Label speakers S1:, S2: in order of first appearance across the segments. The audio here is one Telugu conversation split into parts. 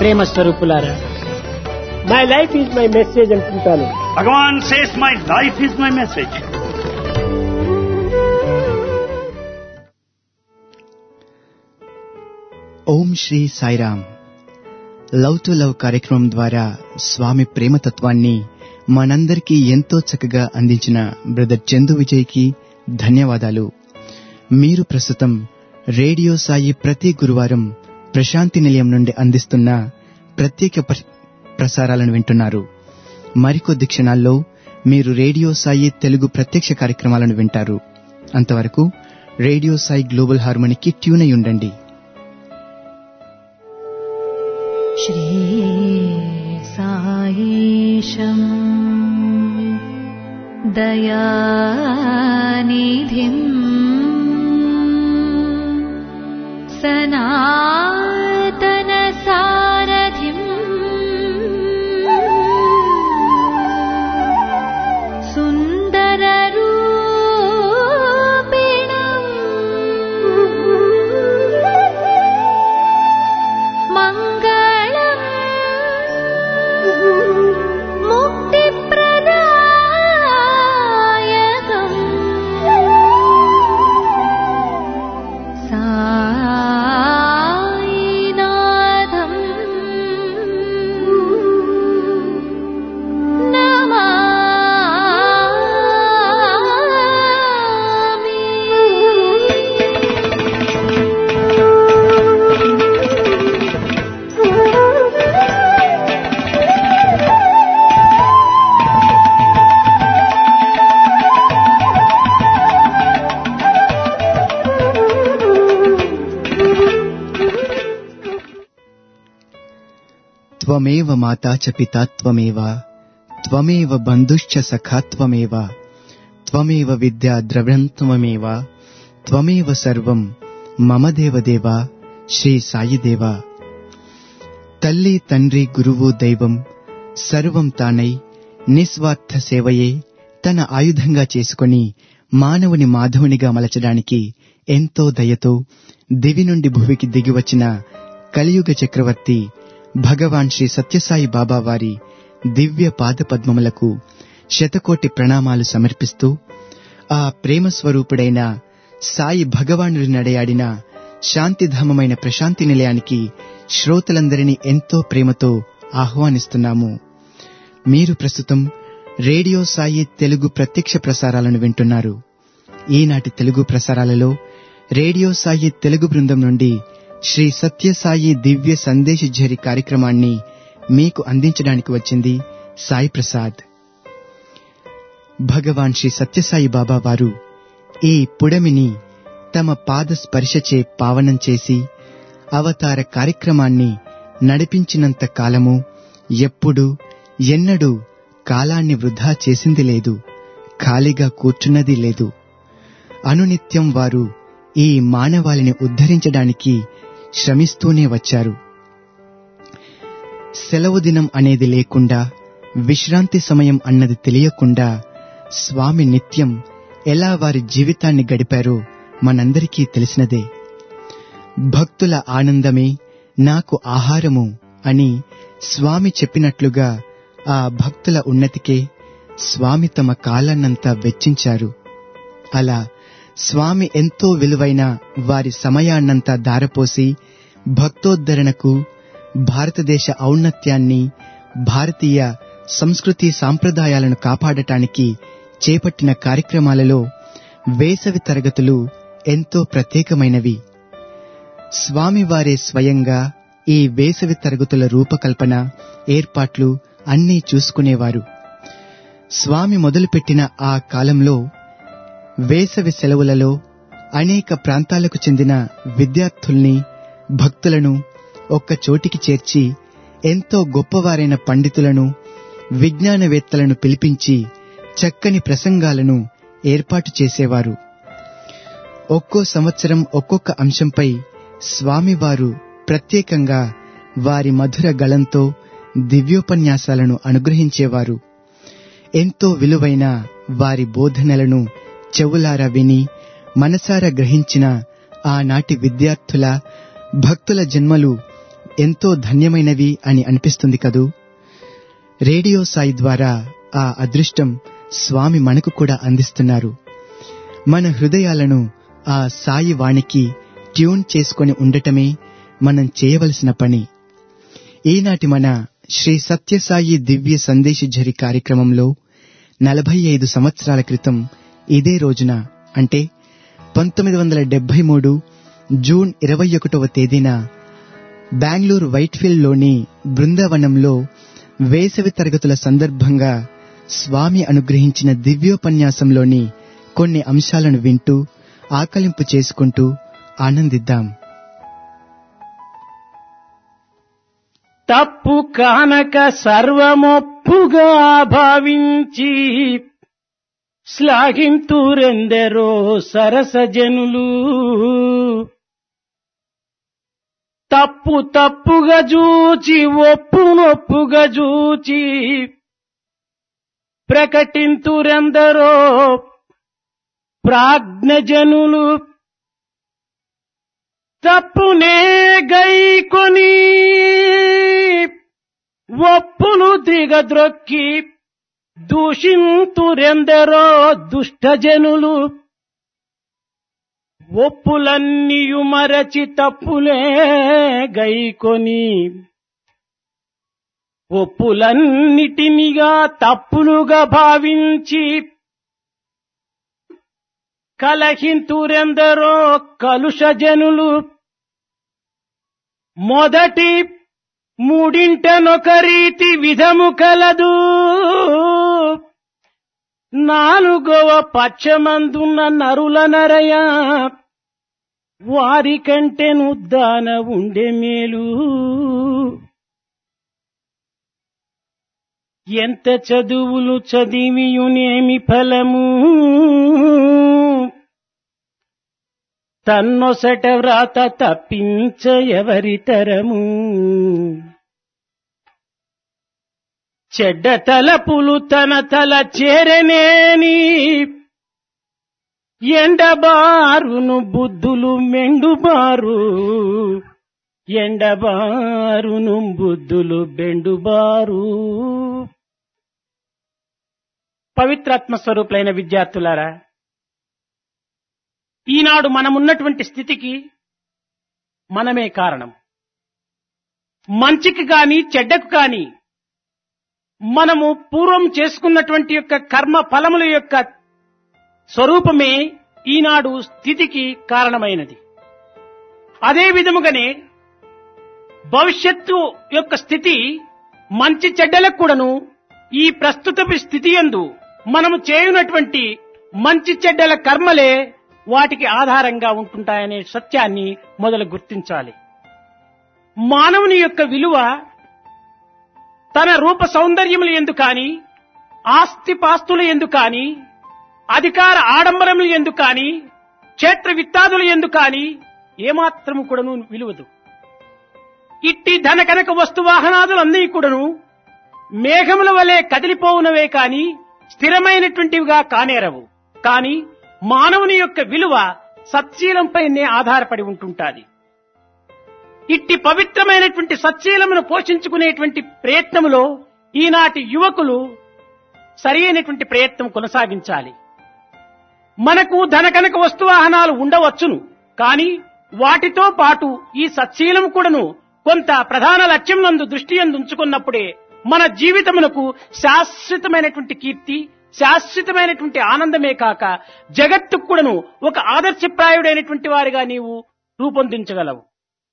S1: ప్రేమ స్వరూపులారా,
S2: my life is my message అంటుంటాను.
S3: Bhagavan says, my life is my message.
S4: Om Shri Sairam. Love to love కార్యక్రమం ద్వారా స్వామి ప్రేమతత్వాన్ని మనందరికీ ఎంతో చక్కగా అందించిన బ్రదర్ చందు విజయ్కి ధన్యవాదాలు. మీరు ప్రస్తుతం రేడియో సాయి ప్రతి గురువారం ప్రశాంతి నిలయం నుండి అందిస్తున్న ప్రత్యేక ప్రసారాలను వింటున్నారు. మరికొద్ది క్షణాల్లో మీరు రేడియో సాయి తెలుగు ప్రత్యక్ష కార్యక్రమాలను వింటారు. అంతవరకు రేడియో సాయి గ్లోబల్ హార్మోనికి ట్యూన్ అయి ఉండండి.
S5: శ్రీ సాయిశం దయానిధిం సనాతన సారథిం సుందర రూపిణం మంగళం ముక్తిప్రదాయకం సాయినాథం నమామి.
S4: త్వమేవ మాతా చ పితా త్వమేవ త్వమేవ బంధుశ్చ సఖా త్వమేవ త్వమేవ విద్యా ద్రవిణం త్వమేవ త్వమేవ సర్వం మమ దేవదేవ శ్రీ సాయిదేవ. తల్లి తండ్రి గురువు దైవం సర్వం తానై నిస్వార్థ సేవయే తన ఆయుధంగా చేసుకుని మానవుని మాధవునిగా మలచడానికి ఎంతో దయతో దివి నుండి భువికి దిగివచ్చిన కలియుగ చక్రవర్తి భగవాన్ శ్రీ సత్యసాయి బాబా వారి దివ్య పాదపద్మములకు శతకోటి ప్రణామాలు సమర్పిస్తూ, ఆ ప్రేమ స్వరూపుడైన సాయి భగవానుడి నడయాడిన శాంతిధామమైన ప్రశాంతి నిలయానికి శ్రోతలందరినీ ఎంతో ప్రేమతో ఆహ్వానిస్తున్నాము. మీరు ప్రస్తుతం రేడియో సాయి తెలుగు ప్రత్యక్ష ప్రసారాలను వింటున్నారు. ఈనాటి తెలుగు ప్రసారాలలో రేడియో సాయి తెలుగు బృందం నుండి శ్రీ సత్యసాయి దివ్య సందేశ ఝరి కార్యక్రమాన్ని మీకు అందించడానికి వచ్చింది సాయి ప్రసాద్. భగవాన్ శ్రీ సత్యసాయి బాబా వారు ఈ పుడమిని తమ పాద స్పర్శచే పావనం చేసి అవతార కార్యక్రమాన్ని నడిపించినంత కాలము ఎప్పుడూ ఎన్నడూ కాలాన్ని వృధా చేసింది లేదు, ఖాళీగా కూర్చున్నది లేదు. అనునిత్యం వారు ఈ మానవాళిని ఉద్ధరించడానికి శ్రమిస్తూనే వచ్చారు. సెలవు దినం అనేది లేకుండా, విశ్రాంతి సమయం అన్నది తెలియకుండా స్వామి నిత్యం ఎలా వారి జీవితాన్ని గడిపారో మనందరికీ తెలిసినదే. భక్తుల ఆనందమే నాకు ఆహారము అని స్వామి చెప్పినట్లుగా ఆ భక్తుల ఉన్నతికే స్వామి తమ కాలాన్నంతా వెచ్చించారు. అలా స్వామి ఎంతో విలువైన వారి సమయాన్నంతా దారపోసి భక్తోద్ధరణకు, భారతదేశ ఔన్నత్యాన్ని, భారతీయ సంస్కృతి సాంప్రదాయాలను కాపాడటానికి చేపట్టిన కార్యక్రమాలలో వేసవి తరగతులు ఎంతో ప్రత్యేకమైనవి. స్వామివారే స్వయంగా ఈ వేసవి తరగతుల రూపకల్పన, ఏర్పాట్లు అన్నీ చూసుకునేవారు. స్వామి మొదలుపెట్టిన ఆ కాలంలో వేసవి సెలవులలో అనేక ప్రాంతాలకు చెందిన విద్యార్థుల్ని, భక్తులను ఒక్క చోటికి చేర్చి ఎంతో గొప్పవారైన పండితులను, విజ్ఞానవేత్తలను పిలిపించి చక్కని ప్రసంగాలను ఏర్పాటు చేసేవారు. ఒక్కో సంవత్సరం ఒక్కొక్క అంశంపై స్వామివారు ప్రత్యేకంగా వారి మధుర గళంతో దివ్యోపన్యాసాలను అనుగ్రహించేవారు. ఎంతో విలువైన వారి బోధనలను చెవులారా విని మనసారా గ్రహించిన ఆనాటి విద్యార్థుల, భక్తుల జన్మలు ఎంతో ధన్యమైనవి అని అనిపిస్తుంది కదూ. రేడియో సాయి ద్వారా ఆ అదృష్టం స్వామి మనకు కూడా అందిస్తున్నారు. మన హృదయాలను ఆ సాయి వాణికి ట్యూన్ చేసుకొని ఉండటమే మనం చేయవలసిన పని. ఈనాటి మన శ్రీ సత్యసాయి దివ్య సందేశఝరి కార్యక్రమంలో 45 సంవత్సరాల క్రితం ఇదే రోజున అంటే 1973 జూన్ 21వ తేదీన బెంగళూరు వైట్ఫీల్డ్ లోని బృందావనంలో వేసవి తరగతుల సందర్భంగా స్వామి అనుగ్రహించిన దివ్యోపన్యాసంలోని కొన్ని అంశాలను వింటూ ఆకలింపు చేసుకుంటూ ఆనందిద్దాం.
S2: తప్పు కానక సర్వమొప్పుగా భావించి శ్లాఘింతురెందరో సరసజనులు. తప్పు తప్పుగా జూచి ఒప్పునొప్పుగా జూచి ప్రకటింతురెందరో ప్రాజ్ఞజనులు. తప్పునే గైకొని ఒప్పును దిగద్రొక్కి దూషింతురెందరో దుష్టజనులు. ఒప్పులన్నీయు మరచి తప్పులే గైకొని ఒప్పులన్నిటినిగా తప్పులుగా భావించి కలహింతురెందరో కలుషజనులు. మొదటి మూడింటనొక రీతి విధము కలదు, నాలుగవ పచ్చమందున్న నరుల నరయ వారికంటే నుద్దాన ఉండే మేలు. ఎంత చదువులు చదివియునేమి ఫలము, తన్నొసట వ్రాత తప్పించ ఎవరి తరము. చెడ్డ తలపులు తన తల చేరనేని ఎండబారును బుద్ధులు మెండుబారు. ఎండబారును బుద్ధులు బెండుబారు. పవిత్రాత్మ స్వరూపులైన విద్యార్థులారా, ఈనాడు మనమున్నటువంటి స్థితికి మనమే కారణం. మంచికి కాని చెడ్డకు కాని మనము పూర్వం చేసుకున్నటువంటి యొక్క కర్మ ఫలముల యొక్క స్వరూపమే ఈనాడు స్థితికి కారణమైనది. అదే విధముగానే భవిష్యత్తు యొక్క స్థితి మంచి చెడ్డలకు కూడాను ఈ ప్రస్తుత స్థితి యందు మనము చేయునటువంటి మంచి చెడ్డల కర్మలే వాటికి ఆధారంగా ఉంటుంటాయనే సత్యాన్ని మొదలు గుర్తించాలి. మానవుని యొక్క విలువ తన రూప సౌందర్యముల యందు కాని, ఆస్తిపాస్తుల యందు కాని, అధికార ఆడంబరముల యందు కాని, క్షేత్ర విత్తాదుల యందు కాని ఏమాత్రము కూడాను విలువదు. ఇట్టి ధన కనక వస్తు వాహనాదులన్నీ కూడాను మేఘముల వలె కదిలిపోవునవే కాని స్థిరమైనటువంటివిగా కానేరవు. కాని మానవుని యొక్క విలువ సత్శీలంపైనే ఆధారపడి ఉంటుంటాది. ఇట్టి పవిత్రమైనటువంటి సత్శీలమును పోషించుకునేటువంటి ప్రయత్నములో ఈనాటి యువకులు సరి అయినటువంటి ప్రయత్నం కొనసాగించాలి. మనకు ధన కనక వస్తు వాహనాలు ఉండవచ్చును, కాని వాటితో పాటు ఈ సత్శీలం కూడాను కొంత ప్రధాన లక్ష్యం నందు దృష్టి యందు ఉంచుకున్నప్పుడే మన జీవితమునకు శాశ్వతమైనటువంటి కీర్తి, శాశ్వతమైనటువంటి ఆనందమే కాక జగత్తుకు కూడాను ఒక ఆదర్శప్రాయుడైనటువంటి వారిగా నీవు రూపొందించగలవు.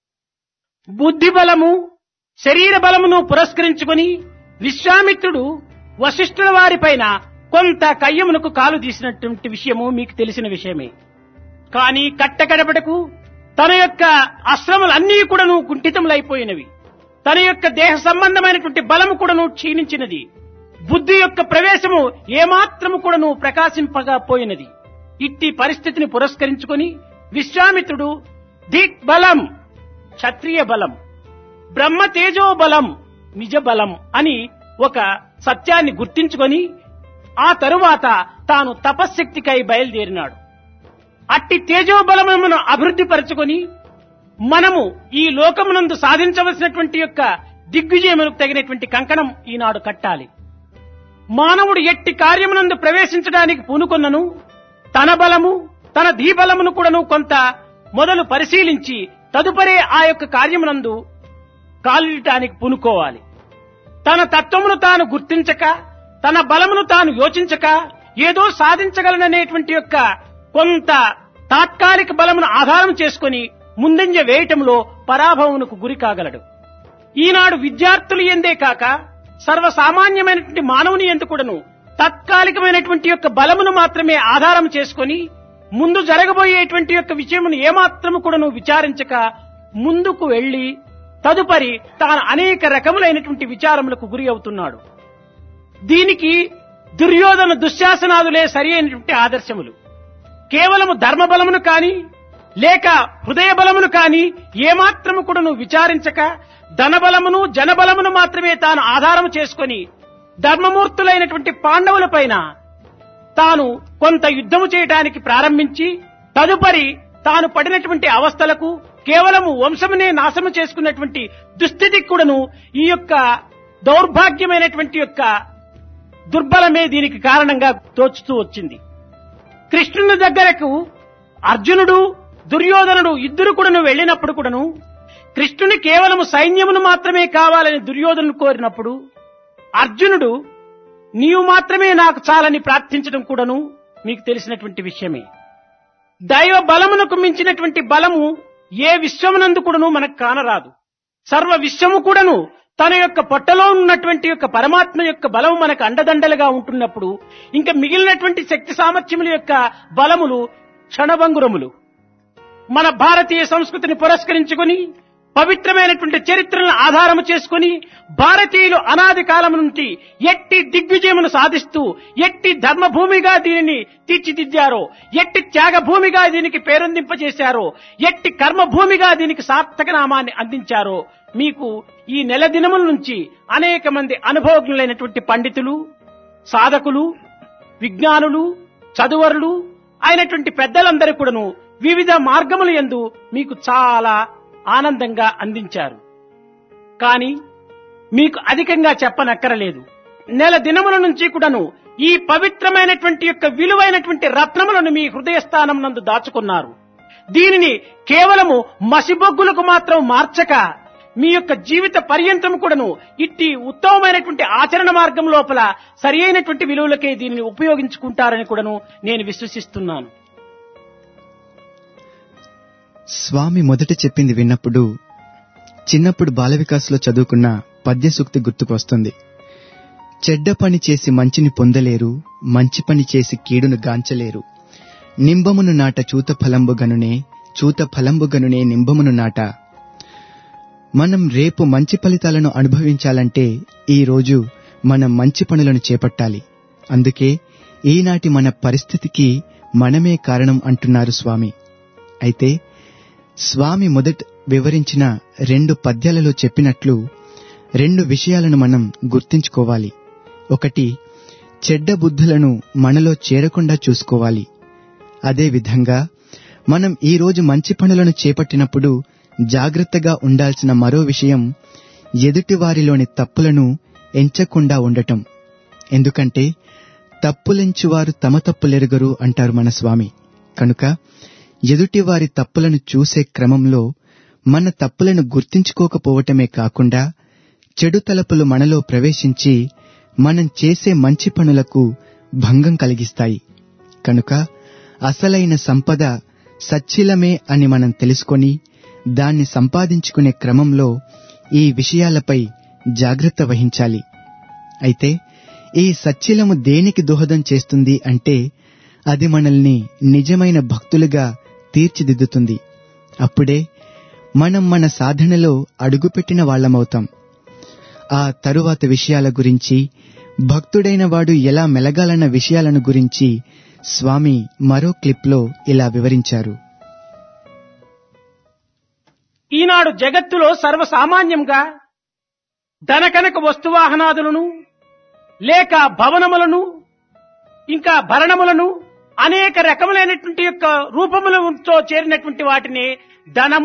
S2: బుద్ధి బలము, శరీర బలమును పురస్కరించుకొని విశ్వామిత్రుడు వశిష్ఠుల వారిపైన కొంత కయ్యమునకు కాలు తీసినటువంటి విషయము మీకు తెలిసిన విషయమే. కానీ కట్టకడపటకు తన యొక్క అశ్రములన్నీ కూడాను కుంఠితములైపోయినవి. తన యొక్క దేహ సంబంధమైనటువంటి బలము కూడాను క్షీణించినది. బుద్ధి యొక్క ప్రవేశము ఏమాత్రము కూడాను ప్రకాశింపకపోయినది. ఇట్టి పరిస్థితిని పురస్కరించుకొని విశ్వామిత్రుడు దిక్ బలం, క్షత్రియ బలం, బ్రహ్మ తేజో బలం, నిజ బలం అని ఒక సత్యాన్ని గుర్తించుకొని ఆ తరువాత తాను తపశ్శక్తికై బయలుదేరినాడు. అట్టి తేజోబలమును అభివృద్ధి పరచుకొని మనము ఈ లోకమునందు సాధించవలసినటువంటి యొక్క దిగ్విజయములకు తగినటువంటి కంకణం ఈనాడు కట్టాలి. మానవుడు ఎట్టి కార్యమునందు ప్రవేశించడానికి పూనుకొన్నను తన బలము తన ధీబలమును కూడాను కొంత మొదలు పరిశీలించి తదుపరే ఆ యొక్క కార్యమునందు కాలియటానికి పూనుకోవాలి. తన తత్వమును తాను గుర్తించక తన బలమును తాను యోచించక ఏదో సాధించగలననేటువంటి యొక్క కొంత తాత్కాలిక బలమును ఆధారం చేసుకుని ముందంజ వేయటంలో పరాభవమునకు గురి కాగలడు. ఈనాడు విద్యార్థులు ఎందే కాక సర్వసామాన్యమైనటువంటి మానవుని ఎందు కూడాను తాత్కాలికమైనటువంటి యొక్క బలమును మాత్రమే ఆధారం చేసుకుని ముందు జరగబోయేటువంటి యొక్క విషయమును ఏమాత్రము కూడాను విచారించక ముందుకు వెళ్లి తదుపరి తాను అనేక రకములైనటువంటి విచారములకు గురి అవుతున్నాడు. దీనికి దుర్యోధన దుశ్శాసనాదులే సరి అయినటువంటి ఆదర్శములు. కేవలము ధర్మబలమును కాని లేక హృదయ బలమును కాని ఏమాత్రము కూడాను విచారించక ధనబలమును జనబలమును మాత్రమే తాను ఆధారం చేసుకుని ధర్మమూర్తులైనటువంటి పాండవుల పైన తాను కొంత యుద్ధము చేయడానికి ప్రారంభించి తదుపరి తాను పడినటువంటి అవస్థలకు కేవలము వంశమునే నాశనం చేసుకున్నటువంటి దుస్థితికి కూడాను ఈ యొక్క దౌర్భాగ్యమైనటువంటి యొక్క దుర్బలమే దీనికి కారణంగా తోచుతూ వచ్చింది. కృష్ణుని దగ్గరకు అర్జునుడు దుర్యోధనుడు ఇద్దరు కూడాను వెళ్ళినప్పుడు కూడాను కృష్ణుని కేవలము సైన్యమును మాత్రమే కావాలని దుర్యోధనుడు కోరినప్పుడు అర్జునుడు నీవు మాత్రమే నాకు చాలని ప్రార్థించడం కూడాను మీకు తెలిసినటువంటి విషయమే. దైవ బలమునకు మించినటువంటి బలము ఏ విశ్వమునందు కూడాను మనకు కానరాదు. సర్వ విశ్వము కూడాను తన యొక్క పొట్టలో ఉన్నటువంటి యొక్క పరమాత్మ యొక్క బలము మనకు అండదండలుగా ఉంటున్నప్పుడు ఇంకా మిగిలినటువంటి శక్తి సామర్థ్యముల యొక్క బలములు క్షణభంగురములు. మన భారతీయ సంస్కృతిని పురస్కరించుకుని పవిత్రమైనటువంటి చరిత్రలను ఆధారము చేసుకుని భారతీయులు అనాది కాలం నుంచి ఎట్టి దిగ్విజయమును సాధిస్తూ ఎట్టి ధర్మభూమిగా దీనిని తీర్చిదిద్దారో, ఎట్టి త్యాగభూమిగా దీనికి పేరొందింపజేశారో, ఎట్టి కర్మభూమిగా దీనికి సార్థక నామాన్ని అందించారో మీకు ఈ నెల దినముల నుంచి అనేక మంది అనుభవజ్ఞులైనటువంటి పండితులు, సాధకులు, విజ్ఞానులు, చదువరులు అయినటువంటి పెద్దలందరూ కూడాను వివిధ మార్గముల యందు మీకు చాలా ఆనందంగా అందించారు. కానీ మీకు అధికంగా చెప్పనక్కరలేదు. నెల దినముల నుంచి కూడాను ఈ పవిత్రమైనటువంటి యొక్క విలువైనటువంటి రత్నములను మీ హృదయ స్థానం నందు దాచుకున్నారు. దీనిని కేవలము మసిబొగ్గులకు మాత్రం మార్చక మీ యొక్క జీవిత పర్యంతం కూడాను ఇట్టి ఉత్తమమైనటువంటి ఆచరణ మార్గం లోపల సరి అయినటువంటి విలువలకే దీనిని ఉపయోగించుకుంటారని కూడాను నేను విశ్వసిస్తున్నాను.
S4: స్వామి మొదట చెప్పింది విన్నప్పుడు చిన్నప్పుడు బాల వికాస్లో చదువుకున్న పద్య సూక్తి గుర్తుకు వస్తుంది. చెడ్డ పని చేసి మంచిని పొందలేరు, మంచి పని చేసి కీడును గాంచలేరు. నింబమును నాట చూత ఫలంబుగనునే, చూత ఫలంబుగనునే నింబమును నాట. మనం రేపు మంచి ఫలితాలను అనుభవించాలంటే ఈ రోజు మనం మంచి పనులను చేపట్టాలి. అందుకే ఈనాటి మన పరిస్థితికి మనమే కారణం అంటున్నారు స్వామి. అయితే స్వామి మొదట వివరించిన 2 పద్యాలలో చెప్పినట్లు 2 విషయాలను మనం గుర్తించుకోవాలి. ఒకటి, చెడ్డ బుద్ధులను మనలో చేరకుండా చూసుకోవాలి. అదేవిధంగా మనం ఈరోజు మంచి పనులను చేపట్టినప్పుడు జాగ్రత్తగా ఉండాల్సిన మరో విషయం ఎదుటివారిలోని తప్పులను ఎంచకుండా ఉండటం. ఎందుకంటే తప్పులెంచువారు తమ తప్పులెరుగరు అంటారు మన స్వామి. కనుక ఎదుటివారి తప్పులను చూసే క్రమంలో మన తప్పులను గుర్తించుకోకపోవటమే కాకుండా చెడు తలపులు మనలో ప్రవేశించి మనం చేసే మంచి పనులకు భంగం కలిగిస్తాయి. కనుక అసలైన సంపద సచ్చిలమే అని మనం తెలుసుకొని దాన్ని సంపాదించుకునే క్రమంలో ఈ విషయాలపై జాగ్రత్త వహించాలి. అయితే ఈ సచ్చిలము దేనికి దోహదం చేస్తుంది అంటే అది మనల్ని నిజమైన భక్తులుగా తీర్చిదిద్దుతుంది. అప్పుడే మనం మన సాధనలో అడుగుపెట్టిన వాళ్ళమవుతాం. ఆ తరువాత విషయాల గురించి, భక్తుడైన వాడు ఎలా మెలగాలన్న విషయాలను గురించి స్వామి మరో క్లిప్లో ఇలా వివరించారు.
S2: ఈనాడు జగత్తులో సర్వసామాన్యంగా ధనకనక వస్తువాహనాదులను లేక భవనములను ఇంకా భరణములను అనేక రకములైనటువంటి యొక్క రూపములతో చేరినటువంటి వాటిని ధనము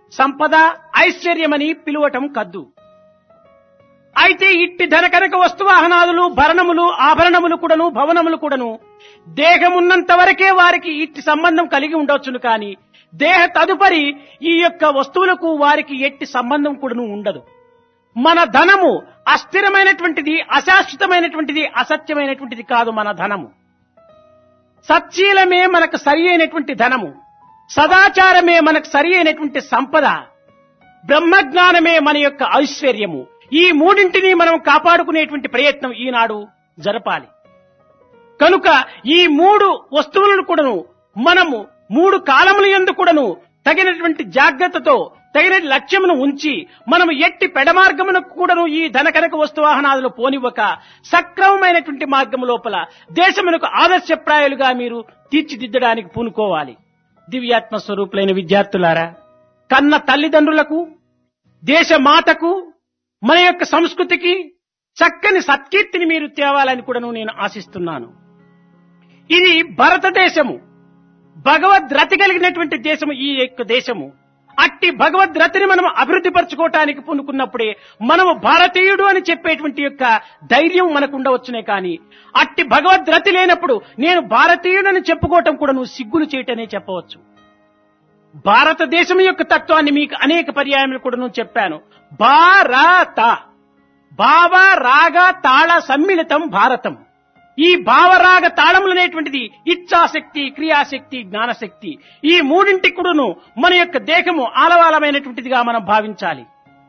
S2: సంపద, ఐశ్వర్యమని పిలువటం కద్దు. అయితే ఇట్టి ధనకనక వస్తువాహనాదులు, భరణములు, ఆభరణములు కూడాను, భవనములు కూడాను దేహమున్నంత వరకే వారికి ఇట్టి సంబంధం కలిగి ఉండవచ్చును. కానీ దేహ తదుపరి ఈ యొక్క వస్తువులకు వారికి ఎట్టి సంబంధం కూడాను ఉండదు. మన ధనము అస్థిరమైనటువంటిది, అశాశ్వతమైనటువంటిది, అసత్యమైనటువంటిది కాదు. మన ధనము సచ్చీలమే మనకు సరి అయినటువంటి ధనము, సదాచారమే మనకు సరి అయినటువంటి సంపద, బ్రహ్మజ్ఞానమే మన యొక్క ఐశ్వర్యము. ఈ మూడింటిని మనం కాపాడుకునేటువంటి ప్రయత్నం ఈనాడు జరపాలి. కనుక ఈ మూడు వస్తువులను కూడాను మనము 3 కాలముల యందు కూడాను తగినటువంటి జాగ్రత్తతో తగిన లక్ష్యమును ఉంచి మనము ఎట్టి పెడమార్గమునకు కూడాను ఈ ధనకనక వస్తువాహనాదులు పోనివ్వక సక్రమమైనటువంటి మార్గము లోపల దేశమునకు ఆదర్శప్రాయాలుగా మీరు తీర్చిదిద్దడానికి పూనుకోవాలి. దివ్యాత్మ స్వరూపులైన విద్యార్థులారా, కన్న తల్లిదండ్రులకు, దేశ మాతకు, మన యొక్క సంస్కృతికి చక్కని సత్కీర్తిని మీరు తేవాలని కూడాను నేను ఆశిస్తున్నాను. ఇది భారతదేశము, భగవద్రతి కలిగినటువంటి దేశము ఈ యొక్క దేశము. అట్టి భగవద్రతిని మనం అభివృద్ధి పరచుకోవటానికి పూనుకున్నప్పుడే మనము భారతీయుడు అని చెప్పేటువంటి యొక్క ధైర్యం మనకు ఉండవచ్చునే. కానీ అట్టి భగవద్రతి లేనప్పుడు నేను భారతీయుడని చెప్పుకోవటం కూడా నువ్వు సిగ్గులు చేయటనే చెప్పవచ్చు. భారతదేశం యొక్క తత్వాన్ని మీకు అనేక పర్యాయములు కూడా నేను చెప్పాను. భారత, భావ రాగ తాళ సమ్మిళితం భారతం. ఈ భావరాగ తాళములు అనేటువంటిది ఇచ్ఛాశక్తి, క్రియాశక్తి, జ్ఞానశక్తి. ఈ మూడింటి కూడాను మన యొక్క దేహము ఆలవాలమైనటువంటిదిగా మనం భావించాలి.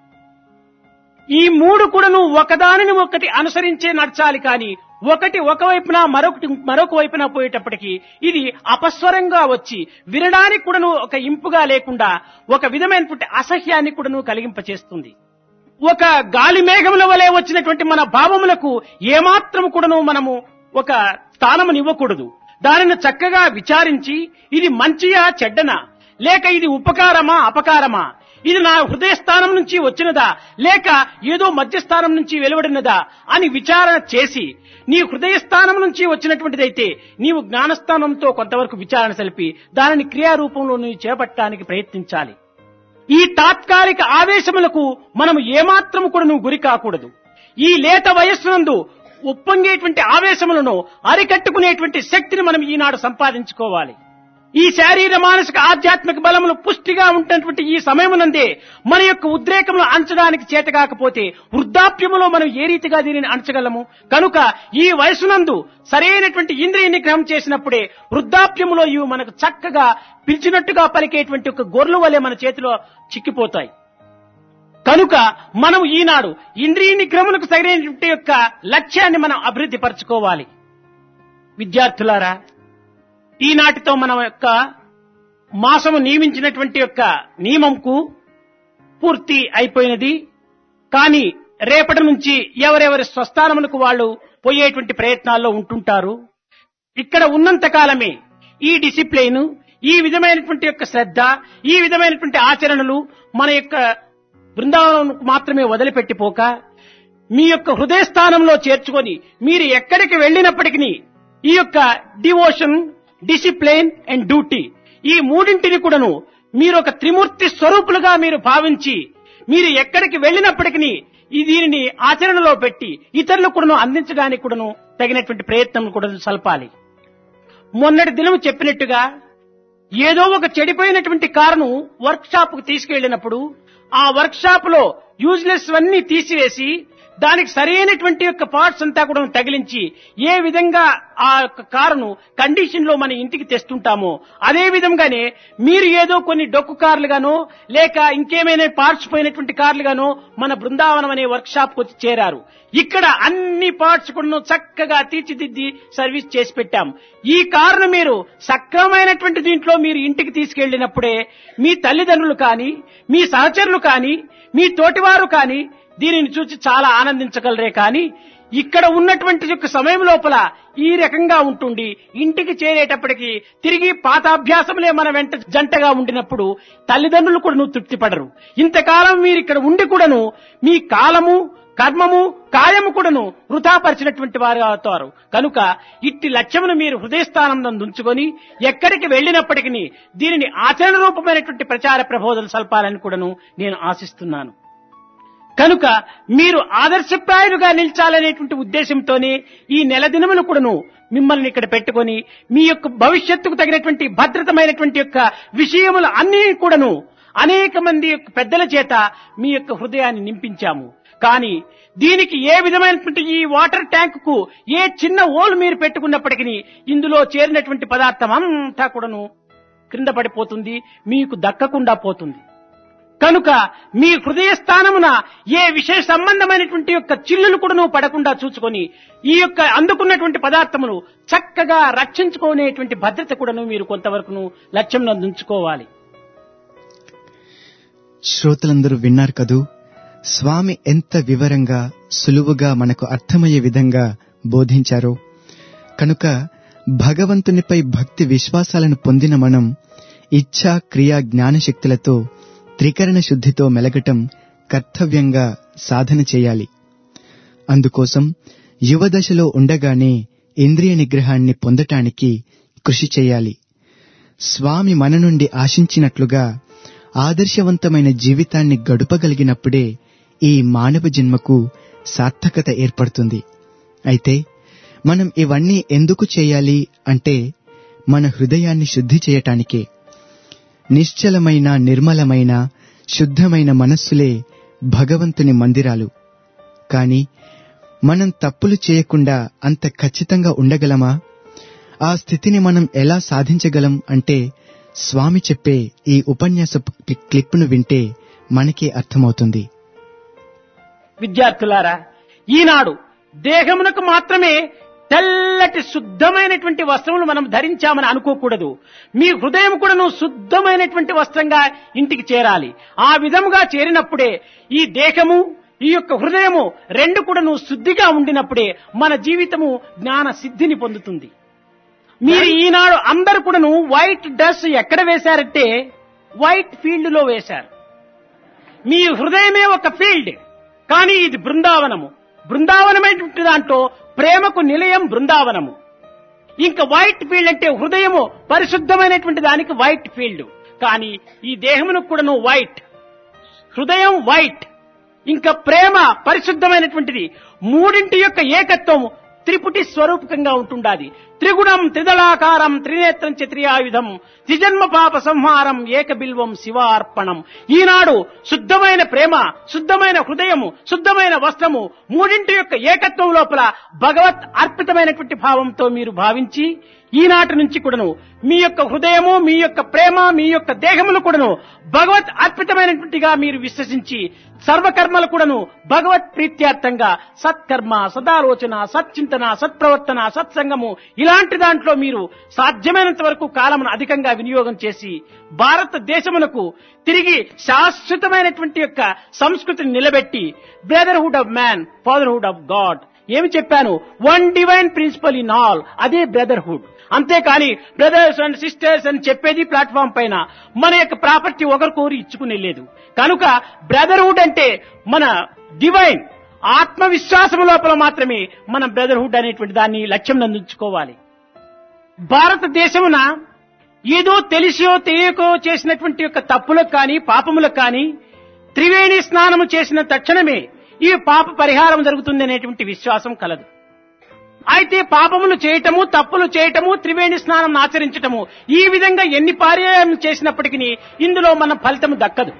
S2: ఈ మూడు కూడాను ఒకదానిని ఒకటి అనుసరించే నడచాలి. కానీ ఒకటి ఒకవైపున మరొక వైపున పోయేటప్పటికీ ఇది అపస్వరంగా వచ్చి వినడానికి కూడాను ఒక ఇంపుగా లేకుండా ఒక విధమైనటువంటి అసహ్యాన్ని కూడాను కలిగింపచేస్తుంది. ఒక గాలి మేఘముల వలె వచ్చినటువంటి మన భావములకు ఏమాత్రం కూడాను మనము ఒక స్థానమునివ్వకూడదు. దానిని చక్కగా విచారించి ఇది మంచియా చెడ్డనా, లేక ఇది ఉపకారమా అపకారమా, ఇది నా హృదయస్థానం నుంచి వచ్చినదా లేక ఏదో మధ్యస్థానం నుంచి వెలువడినదా అని విచారణ చేసి, నీ హృదయస్థానం నుంచి వచ్చినటువంటిదైతే నీవు జ్ఞానస్థానంతో కొంతవరకు విచారణ సలిపి దానిని క్రియారూపంలో నీవు చేపట్టడానికి ప్రయత్నించాలి. ఈ తాత్కాలిక ఆవేశములకు మనము ఏమాత్రము కూడా నువ్వు గురి కాకూడదు. ఈ లేత వయస్సునందు ఉప్పొంగేటువంటి ఆవేశములను అరికట్టుకునేటువంటి శక్తిని మనం ఈనాడు సంపాదించుకోవాలి. ఈ శారీర మానసిక ఆధ్యాత్మిక బలములు పుష్టిగా ఉంటున్నటువంటి ఈ సమయమునందే మన యొక్క ఉద్రేకములు అంచడానికి చేతకాకపోతే వృద్ధాప్యములో మనం ఏ రీతిగా దీనిని అంచగలము? కనుక ఈ వయసునందు సరైనటువంటి ఇంద్రియ నిగ్రహం చేసినప్పుడే వృద్ధాప్యములో ఇవి మనకు చక్కగా పిలిచినట్టుగా పలికేటువంటి ఒక గొర్రెల వలె మన చేతిలో చిక్కిపోతాయి. కనుక మనం ఈనాడు ఇంద్రియ నిగ్రహములకు సరైనటువంటి యొక్క లక్ష్యాన్ని మనం అభివృద్ధి పరచుకోవాలి. విద్యార్థులారా, ఈనాటితో మన యొక్క మాసము నియమించినటువంటి యొక్క నియమంకు పూర్తి అయిపోయినది. కానీ రేపటి నుంచి ఎవరెవరి స్వస్థానములకు వాళ్ళు పోయేటువంటి ప్రయత్నాల్లో ఉంటుంటారు. ఇక్కడ ఉన్నంత కాలమే ఈ డిసిప్లైన్, ఈ విధమైనటువంటి యొక్క శ్రద్ధ, ఈ విధమైనటువంటి ఆచరణలు మన యొక్క బృందావనంకు మాత్రమే వదిలిపెట్టిపోక మీ యొక్క హృదయస్థానంలో చేర్చుకొని మీరు ఎక్కడికి వెళ్ళినప్పటికీ ఈ యొక్క డివోషన్, డిసిప్లైన్ అండ్ డ్యూటీ, ఈ మూడింటిని కూడాను మీరు ఒక త్రిమూర్తి స్వరూపులుగా మీరు భావించి మీరు ఎక్కడికి వెళ్ళినప్పటికీ దీనిని ఆచరణలో పెట్టి ఇతరులకు కూడాను అందించడానికి కూడాను తగినటువంటి ప్రయత్నం కూడా సల్పాలి. మొన్నటి దినం చెప్పినట్టుగా ఏదో ఒక చెడిపోయినటువంటి కారును వర్క్ షాప్ కు తీసుకెళ్లినప్పుడు ఆ వర్క్ షాప్ లో యూజ్లెస్ అన్ని తీసివేసి దానికి సరైనటువంటి యొక్క పార్ట్స్ అంతా కూడా తగిలించి ఏ విధంగా ఆ యొక్క కారును కండిషన్ లో మన ఇంటికి తెస్తుంటామో అదే విధంగానే మీరు ఏదో కొన్ని డొక్కు కార్లుగానో లేక ఇంకేమైనా పార్ట్స్ పోయినటువంటి కార్లుగానో మన బృందావనం అనే వర్క్ షాప్ కు వచ్చి చేరారు. ఇక్కడ అన్ని పార్ట్స్ కూడా చక్కగా తీర్చిదిద్ది సర్వీస్ చేసి పెట్టాం. ఈ కారును మీరు సక్రమైనటువంటి దీంట్లో మీరు ఇంటికి తీసుకెళ్లినప్పుడే మీ తల్లిదండ్రులు కానీ, మీ సహచరులు కానీ, మీ తోటివారు కానీ దీనిని చూసి చాలా ఆనందించగలరే. కానీ ఇక్కడ ఉన్నటువంటి యొక్క సమయం లోపల ఈ రకంగా ఉంటుండి ఇంటికి చేరేటప్పటికి తిరిగి పాత అభ్యాసములే మన వెంట జంటగా ఉండినప్పుడు తల్లిదండ్రులు కూడా తృప్తి పడరు. ఇంతకాలం మీరు ఇక్కడ ఉండి కూడాను మీ కాలము, కర్మము, కాయము కూడాను వృథాపరిచినటువంటి వారు అవుతారు. కనుక ఇట్టి లక్ష్యమును మీరు హృదయస్థానం నందు ఉంచుకొని ఎక్కడికి వెళ్ళినప్పటికీ దీనిని ఆచరణ రూపమైనటువంటి ప్రచార ప్రబోధన సల్పాలని కూడాను నేను ఆశిస్తున్నాను. కనుక మీరు ఆదర్శప్రాయులుగా నిలిచాలనేటువంటి ఉద్దేశంతోనే ఈ నెల దినములు కూడాను మిమ్మల్ని ఇక్కడ పెట్టుకొని మీ యొక్క భవిష్యత్తుకు తగినటువంటి భద్రతమైనటువంటి యొక్క విషయములు అన్నీ కూడాను అనేక మంది యొక్క పెద్దల చేత మీ యొక్క హృదయాన్ని నింపించాము. కానీ దీనికి ఏ విధమైనటువంటి ఈ వాటర్ ట్యాంక్ కు ఏ చిన్న ఓలు మీరు పెట్టుకున్నప్పటికీ ఇందులో చేరినటువంటి పదార్థం అంతా కూడాను క్రింద పడిపోతుంది, మీకు దక్కకుండా పోతుంది. కనుక మీ హృదయ స్థానమున ఏ విశేష సంబంధమైనటువంటి యొక్క చిల్లులు కూడా పడకుండా చూసుకొని ఈ యొక్క అందుకున్నటువంటి పదార్థమును చక్కగా రక్షించుకునేటువంటి భద్రత కూడాను మీరు కొంతవరకు లక్ష్యం ఉంచుకోవాలి.
S4: శ్రోతలందరూ విన్నారు కదూ, స్వామి ఎంత వివరంగా సులువుగా మనకు అర్థమయ్యే విధంగా బోధించారో. కనుక భగవంతునిపై భక్తి విశ్వాసాలను పొందిన మనం ఇచ్ఛా, క్రియా, జ్ఞానశక్తులతో త్రికరణ శుద్ధితో మెలగటం కర్తవ్యంగా సాధన చేయాలి. అందుకోసం యువదశలో ఉండగానే ఇంద్రియ నిగ్రహాన్ని పొందటానికి కృషి చేయాలి. స్వామి మన నుండి ఆశించినట్లుగా ఆదర్శవంతమైన జీవితాన్ని గడుపగలిగినప్పుడే ఈ మానవ జన్మకు సార్థకత ఏర్పడుతుంది. అయితే మనం ఇవన్నీ ఎందుకు చేయాలి అంటే మన హృదయాన్ని శుద్ధి చేయటానికే. నిశ్చలమైన, నిర్మలమైన, శుద్ధమైన మనస్సులే భగవంతుని మందిరాలు. కాని మనం తప్పులు చేయకుండా అంత ఖచ్చితంగా ఉండగలమా? ఆ స్థితిని మనం ఎలా సాధించగలం అంటే స్వామి చెప్పే ఈ ఉపన్యాస క్లిప్పును వింటే మనకే అర్థమవుతుంది.
S2: విద్యార్థులారా, ఈనాడు దేహమునకు మాత్రమే తెల్లటి శుద్ధమైనటువంటి వస్త్రములు మనం ధరించామని అనుకోకూడదు. మీ హృదయం కూడాను శుద్ధమైనటువంటి వస్త్రంగా ఇంటికి చేరాలి. ఆ విధముగా చేరినప్పుడే ఈ దేహము, ఈ యొక్క హృదయము రెండు కూడాను శుద్ధిగా ఉండినప్పుడే మన జీవితము జ్ఞాన సిద్ధిని పొందుతుంది. మీరు ఈనాడు అందరు కూడాను వైట్ డ్రెస్ ఎక్కడ వేశారంటే వైట్ ఫీల్డ్ లో వేశారు. మీ హృదయమే ఒక ఫీల్డ్, కానీ ఇది బృందావనము. బృందావనమైనటువంటి దాంట్లో ప్రేమకు నిలయం బృందావనము. ఇంకా వైట్ ఫీల్డ్ అంటే హృదయము పరిశుద్ధమైనటువంటి దానికి వైట్ ఫీల్డ్. కానీ ఈ దేహమును కూడాను వైట్, హృదయం వైట్, ఇంకా ప్రేమ పరిశుద్ధమైనటువంటిది. మూడింటి యొక్క ఏకత్వం త్రిపుటి స్వరూపకంగా ఉంటుండాది. త్రిగుణం త్రిదళాకారం త్రినేత్రం చత్రియాయుధం త్రిజన్మ పాప సంహారం ఏకబిల్వం శివార్పణం. ఈనాడు శుద్ధమైన ప్రేమ, శుద్ధమైన హృదయము, శుద్ధమైన వస్త్రము మూడింటి యొక్క ఏకత్వం లోపల భగవత్ అర్పితమైనటువంటి భావంతో మీరు భావించి ఈనాటి నుంచి కూడాను మీ యొక్క హృదయము, మీ యొక్క ప్రేమ, మీ యొక్క దేహములు కూడాను భగవత్ అర్పితమైనటువంటిగా మీరు విశ్వసించి సర్వకర్మలు కూడాను భగవత్ ప్రీత్యార్థంగా సత్కర్మ, సదాలోచన, సచ్చింతన, సత్ప్రవర్తన, సత్సంగము ఇలాంటి దాంట్లో మీరు సాధ్యమైనంత వరకు కాలమును అధికంగా వినియోగం చేసి భారతదేశమునకు తిరిగి శాశ్వతమైనటువంటి యొక్క సంస్కృతిని నిలబెట్టి brotherhood of man, fatherhood of God. ఏమి చెప్పాను? One divine principle in all, అదే బ్రదర్హుడ్. అంతేకాని బ్రదర్స్ అండ్ సిస్టర్స్ అని చెప్పేది ప్లాట్ఫామ్ పైన మన యొక్క ప్రాపర్టీ ఒకరికొకరు ఇచ్చుకునే లేదు. కనుక బ్రదర్హుడ్ అంటే మన డివైన్ ఆత్మవిశ్వాసం లోపల మాత్రమే మన బ్రదర్హుడ్ అనేటువంటి దాన్ని లక్ష్యం అందించుకోవాలి. భారతదేశమున ఏదో తెలిసో తెలియకో చేసినటువంటి యొక్క తప్పులకు కానీ పాపములకు కానీ త్రివేణి స్నానము చేసిన తక్షణమే ఈ పాప పరిహారం జరుగుతుంది అనేటువంటి విశ్వాసం కలదు. అయితే పాపములు చేయటము, తప్పులు చేయటము, త్రివేణి స్నానం ఆచరించటము ఈ విధంగా ఎన్ని పర్యాయం చేసినప్పటికీ ఇందులో మన ఫలితము దక్కదు.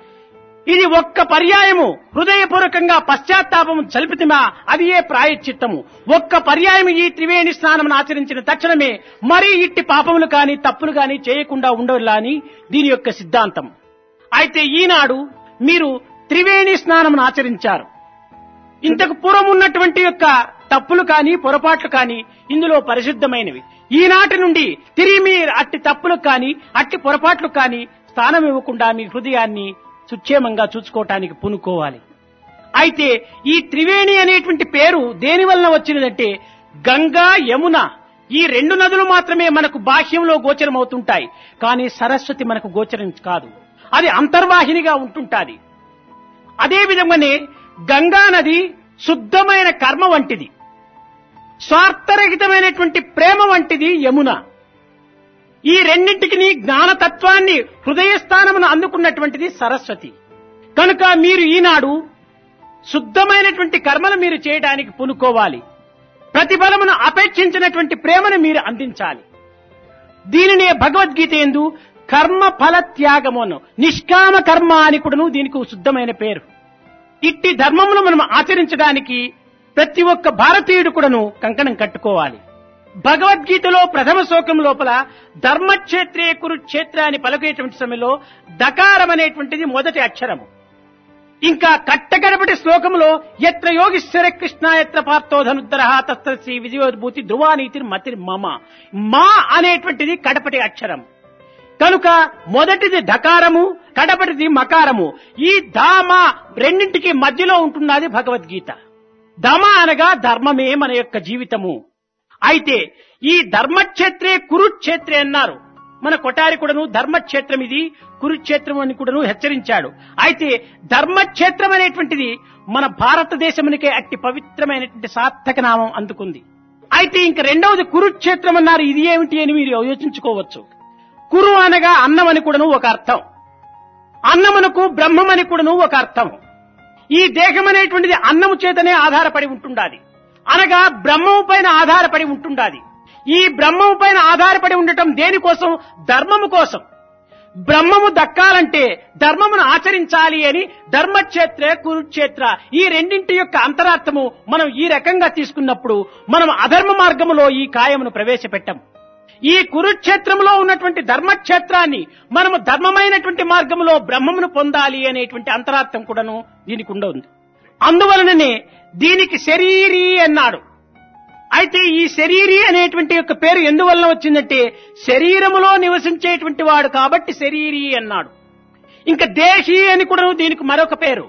S2: ఇది ఒక్క పర్యాయము హృదయపూర్వకంగా పశ్చాత్తాపము చల్పితమా అది ఏ ప్రాయశ్చిత్తము. ఒక్క పర్యాయం ఈ త్రివేణి స్నానం ఆచరించిన తక్షణమే మరీ ఇట్టి పాపములు కాని తప్పులు కాని చేయకుండా ఉండవలా అని దీని యొక్క సిద్ధాంతం. అయితే ఈనాడు మీరు త్రివేణి స్నానం ఆచరించారు. ఇంతకు పూర్వం ఉన్నటువంటి యొక్క తప్పులు కాని పొరపాట్లు కాని ఇందులో పరిశుద్ధమైనవి. ఈనాటి నుండి తిరిగి మీరు అట్టి తప్పులకు కాని అట్టి పొరపాట్లు కాని స్థానం ఇవ్వకుండా మీ హృదయాన్ని సుక్షేమంగా చూసుకోవటానికి పూనుకోవాలి. అయితే ఈ త్రివేణి అనేటువంటి పేరు దేని వలన వచ్చినదంటే గంగా యమున ఈ రెండు నదులు మాత్రమే మనకు బాహ్యంలో గోచరం అవుతుంటాయి. కానీ సరస్వతి మనకు గోచరం కాదు, అది అంతర్వాహినిగా ఉంటుంటాది. అదే విధంగానే గంగా నది శుద్ధమైన కర్మ వంటిది, స్వార్థరహితమైనటువంటి ప్రేమ వంటిది యమున. ఈ రెండింటికి జ్ఞానతత్వాన్ని హృదయస్థానమును అందుకున్నటువంటిది సరస్వతి. కనుక మీరు ఈనాడు శుద్ధమైనటువంటి కర్మను మీరు చేయడానికి పూనుకోవాలి. ప్రతిఫలమును అపేక్షించినటువంటి ప్రేమను మీరు అందించాలి. దీనినే భగవద్గీత యందు కర్మ ఫల త్యాగమును నిష్కామ కర్మ అని కూడాను దీనికి శుద్ధమైన పేరు. ఇట్టి ధర్మమును మనం ఆచరించడానికి ప్రతి ఒక్క భారతీయుడు కూడాను కంకణం కట్టుకోవాలి. భగవద్గీతలో ప్రథమ శ్లోకం లోపల ధర్మక్షేత్రే కురుక్షేత్ర అని పలికేటువంటి సమయంలో దకారం అనేటువంటిది మొదటి అక్షరము. ఇంకా కట్టగడపటి శ్లోకంలో ఎత్ర యోగిశ్వర కృష్ణ ఎత్ర పార్థో ధనుద్ధర తత్ర శ్రీ విజయోద్భూతి ధ్రువానీతిర్ మతిర్ మమ, మా అనేటువంటిది కడపటి అక్షరం. కనుక మొదటిది ధకారము, కడపటిది మకారము. ఈ ధామ రెండింటికి మధ్యలో ఉంటున్నది భగవద్గీత. ధమ అనగా ధర్మమే మన యొక్క జీవితము. అయితే ఈ ధర్మక్షేత్రే కురుక్షేత్రే అన్నారు. మన కొటారి కూడాను ధర్మక్షేత్రం ఇది, కురుక్షేత్రం అని కూడాను హెచ్చరించాడు. అయితే ధర్మక్షేత్రం అనేటువంటిది మన భారతదేశమునికే అట్టి పవిత్రమైనటువంటి సార్థక నామం అందుకుంది. అయితే ఇంక రెండవది కురుక్షేత్రం అన్నారు. ఇది ఏమిటి అని మీరు యోచించుకోవచ్చు. కురు అనగా అన్నం అని కూడాను ఒక అర్థం, అన్నమునకు బ్రహ్మం అని కూడాను ఒక అర్థం. ఈ దేహం అనేటువంటిది అన్నము చేతనే ఆధారపడి ఉంటుండాలి, అనగా బ్రహ్మము పైన ఆధారపడి ఉంటుండాలి. ఈ బ్రహ్మము పైన ఆధారపడి ఉండటం దేనికోసం? ధర్మము కోసం. బ్రహ్మము దక్కాలంటే ధర్మమును ఆచరించాలి అని ధర్మక్షేత్ర కురుక్షేత్ర ఈ రెండింటి యొక్క అంతరార్థము మనం ఈ రకంగా తీసుకున్నప్పుడు మనం అధర్మ మార్గములో ఈ కాయమును ప్రవేశపెట్టాం. ఈ కురుక్షేత్రంలో ఉన్నటువంటి ధర్మక్షేత్రాన్ని మనము ధర్మమైనటువంటి మార్గములో బ్రహ్మమును పొందాలి అనేటువంటి అంతరార్థం కూడాను దీనికి ఉండవుంది. అందువలననే దీనికి శరీరీ అన్నాడు. అయితే ఈ శరీరీ అనేటువంటి యొక్క పేరు ఎందువలన వచ్చిందంటే శరీరములో నివసించేటువంటి వాడు కాబట్టి శరీరీ అన్నాడు. ఇంకా దేహి అని కూడా దీనికి మరొక పేరు.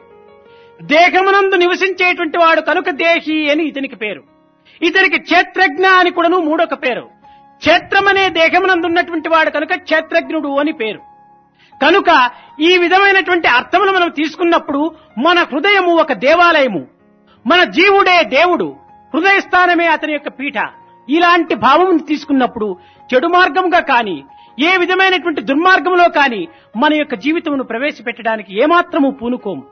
S2: దేహమునందు నివసించేటువంటి వాడు కనుక దేహి అని ఇతనికి పేరు. ఇతనికి క్షేత్రజ్ఞ అని కూడాను మూడొక పేరు. క్షేత్రం అనే దేహమునందు ఉన్నటువంటి వాడు కనుక క్షేత్రజ్ఞుడు అని పేరు. కనుక ఈ విధమైనటువంటి అర్థములు మనం తీసుకున్నప్పుడు మన హృదయము ఒక దేవాలయము, మన జీవుడే దేవుడు, హృదయ స్థానమే అతని యొక్క పీఠ. ఇలాంటి భావమును తీసుకున్నప్పుడు చెడు మార్గంగా కానీ ఏ విధమైనటువంటి దుర్మార్గంలో కానీ మన యొక్క జీవితమును ప్రవేశపెట్టడానికి ఏమాత్రము పూనుకోము.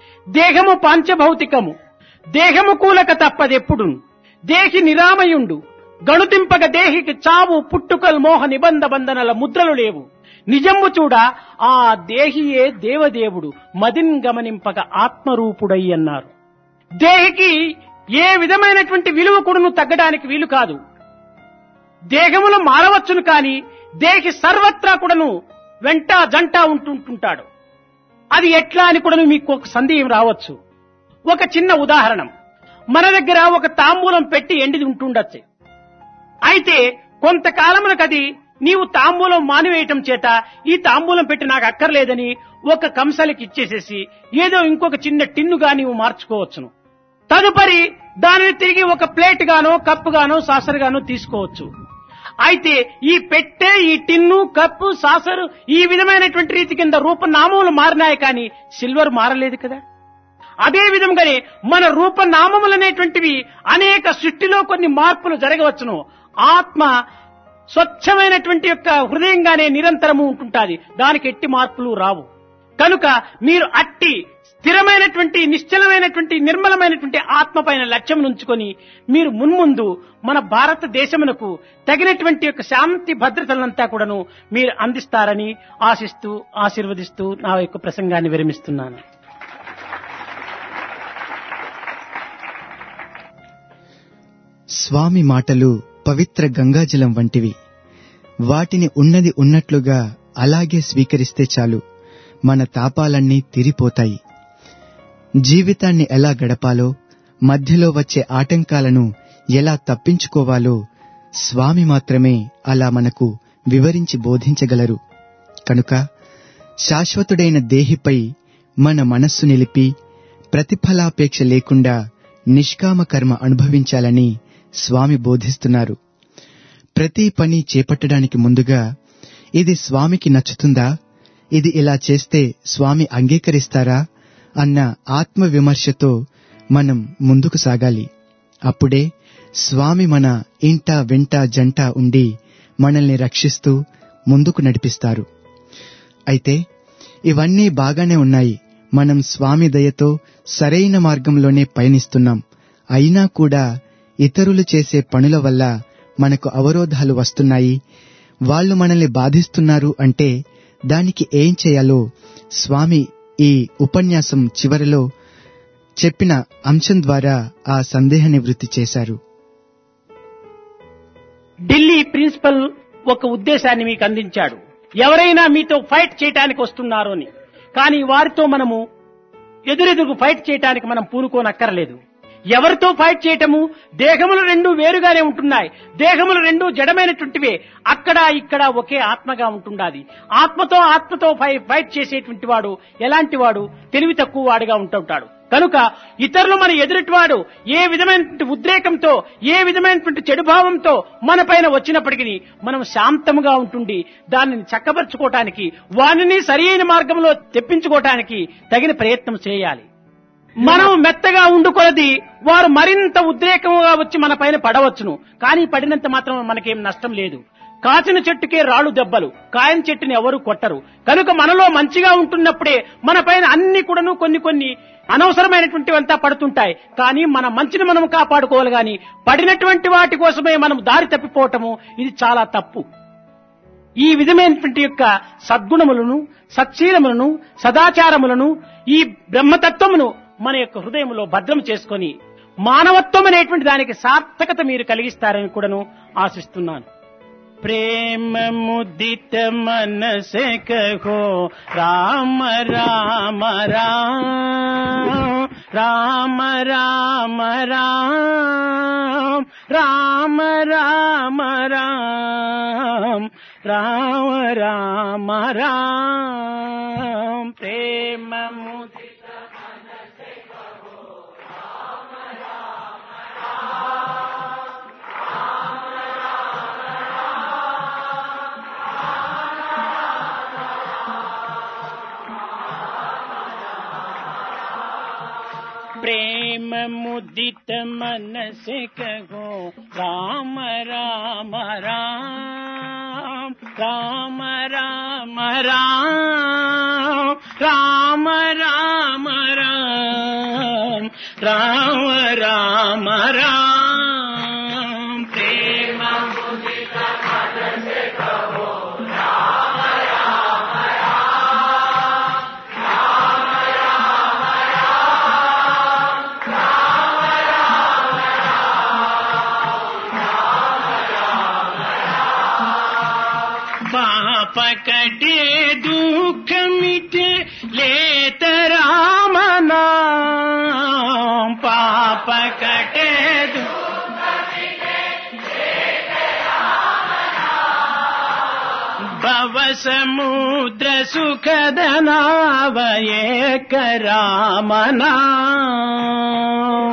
S2: దేహము పాంచభౌతికము, దేహము కూలక తప్పదెప్పుడు, దేహి నిరామయుండు, గణుతింపగ దేహికి చావు పుట్టుకల్ మోహ నిబంధ బంధనల ముద్రలు లేవు, నిజంబు చూడ ఆ దేహియే దేవదేవుడు మదిన్ గమనింపగ ఆత్మరూపుడై అన్నారు. దేహికి ఏ విధమైనటువంటి విలువ కూడాను తగ్గడానికి వీలు కాదు. దేహములు మారవచ్చును కానీ దేహి సర్వత్రా కూడాను వెంట జంట ఉంటుంటాడు. అది ఎట్లా అని కూడాను మీకు ఒక సందేహం రావచ్చు. ఒక చిన్న ఉదాహరణ, మన దగ్గర ఒక తాంబూలం పెట్టి ఎండిది ఉంటుండొచ్చు. అయితే కొంతకాలమునకు అది నీవు తాంబూలం మానివేయటం చేత ఈ తాంబూలం పెట్టి నాకు అక్కర్లేదని ఒక కంసలికి ఇచ్చేసేసి ఏదో ఇంకొక చిన్న టిన్నుగా నీవు మార్చుకోవచ్చును. తదుపరి దానిని తిరిగి ఒక ప్లేట్ గానో కప్పు గానో సాసరు గానో తీసుకోవచ్చు. అయితే ఈ పెట్టే ఈ టిన్ను కప్పు సాసరు ఈ విధమైనటువంటి రీతి కింద రూపనామములు మారినాయి కానీ సిల్వర్ మారలేదు కదా. అదే విధంగానే మన రూపనామములు అనేటువంటివి అనేక సృష్టిలో కొన్ని మార్పులు జరగవచ్చును. ఆత్మ స్వచ్ఛమైనటువంటి యొక్క హృదయంగానే నిరంతరము ఉంటుంటాది, దానికి ఎట్టి మార్పులు రావు. కనుక మీరు అట్టి స్థిరమైనటువంటి నిశ్చలమైనటువంటి నిర్మలమైనటువంటి ఆత్మ పైన లక్ష్యం ఉంచుకొని మీరు మున్ముందు మన భారతదేశమునకు తగినటువంటి యొక్క శాంతి భద్రతలంతా కూడాను మీరు అందిస్తారని ఆశిస్తూ ఆశీర్వదిస్తూ నా యొక్క ప్రసంగాన్ని విరమిస్తున్నాను.
S4: స్వామి మాటలు పవిత్ర గంగాజలం వంటివి. వాటిని ఉన్నది ఉన్నట్లుగా అలాగే స్వీకరిస్తే చాలు, మన తాపాలన్నీ తీరిపోతాయి. జీవితాన్ని ఎలా గడపాలో, మధ్యలో వచ్చే ఆటంకాలను ఎలా తప్పించుకోవాలో స్వామి మాత్రమే అలా మనకు వివరించి బోధించగలరు. కనుక శాశ్వతుడైన దేహిపై మన మనస్సు నిలిపి ప్రతిఫలాపేక్ష లేకుండా నిష్కామ కర్మ అనుభవించాలని స్వామి బోధిస్తున్నారు. ప్రతి పని చేపట్టడానికి ముందుగా ఇది స్వామికి నచ్చుతుందా, ఇది ఇలా చేస్తే స్వామి అంగీకరిస్తారా అన్న ఆత్మవిమర్శతో మనం ముందుకు సాగాలి. అప్పుడే స్వామి మన ఇంట వెంట జంట ఉండి మనల్ని రక్షిస్తూ ముందుకు నడిపిస్తారు. అయితే ఇవన్నీ బాగానే ఉన్నాయి. మనం స్వామి దయతో సరైన మార్గంలోనే పయనిస్తున్నాం. అయినా కూడా ఇతరులు చేసే పనుల వల్ల మనకు అవరోధాలు వస్తున్నాయి, వాళ్ళు మనల్ని బాధిస్తున్నారు అంటే దానికి ఏం చేయాలో స్వామి ఈ ఉపన్యాసం చివరిలో చెప్పిన అంశం ద్వారా ఆ సందేహ నివృత్తి చేశారు.
S2: ఢిల్లీ ప్రిన్సిపల్ ఒక ఉద్దేశాన్ని మీకు అందించాడు. ఎవరైనా మీతో ఫైట్ చేయడానికి వస్తున్నారు అని, కానీ వారితో మనము ఎదురెదురు ఫైట్ చేయడానికి మనం పూనుకోనక్కర్లేదు. ఎవరితో ఫైట్ చేయటము? దేహములు రెండు వేరుగానే ఉంటున్నాయి, దేహములు రెండు జడమైనటువంటివే. అక్కడ ఇక్కడ ఒకే ఆత్మగా ఉంటుండాలి. ఆత్మతో ఫైట్ చేసేటువంటి వాడు ఎలాంటి వాడు? తెలివి తక్కువ వాడుగా ఉంటుంటాడు. కనుక ఇతరులు మన ఎదుటివాడు ఏ విధమైనటువంటి ఉద్రేకంతో, ఏ విధమైనటువంటి చెడు భావంతో మన పైన వచ్చినప్పటికీ మనం శాంతముగా ఉంటుండి దానిని చక్కబరుచుకోవటానికి, వారిని సరియైన మార్గంలో తెప్పించుకోవటానికి తగిన ప్రయత్నం చేయాలి. మనం మెత్తగా ఉండుకొలది వారు మరింత ఉద్రేకంగా వచ్చి మన పైన పడవచ్చును, కానీ పడినంత మాత్రం మనకేం నష్టం లేదు. కాచిన చెట్టుకే రాళ్ళు దెబ్బలు, కాయని చెట్టుని ఎవరు కొట్టరు. కనుక మనలో మంచిగా ఉంటున్నప్పుడే మన పైన అన్ని కూడాను కొన్ని అనవసరమైనటువంటివంతా పడుతుంటాయి. కానీ మన మంచిని మనం కాపాడుకోవాలి. గాని పడినటువంటి వాటి కోసమే మనం దారి తప్పిపోవటము ఇది చాలా తప్పు. ఈ విధమైనటువంటి యొక్క సద్గుణములను, సత్శీలములను, సదాచారములను, ఈ బ్రహ్మతత్వమును మన యొక్క హృదయంలో భద్రం చేసుకొని మానవత్వం అనేటువంటి దానికి సార్థకత మీరు కలిగిస్తారని కూడాను ఆశిస్తున్నాను. ప్రేమ ముదిత మనసే కహో రామ రామ రామ రామ రామ రామ రామ రామ రామ రామ రామ రామ ప్రేమ ముదిత మనసే కహో రామ రామ प्रेम मुदित मन से कहो राम राम राम राम राम राम राम राम राम राम राम प्रेम मुदित मन से कहो राम राम पकड़े दुख मिटे लेत राम नाम पाप कटे दुख मिटे लेत राम नाम भव समुद्र सुखद नाव एक राम नाम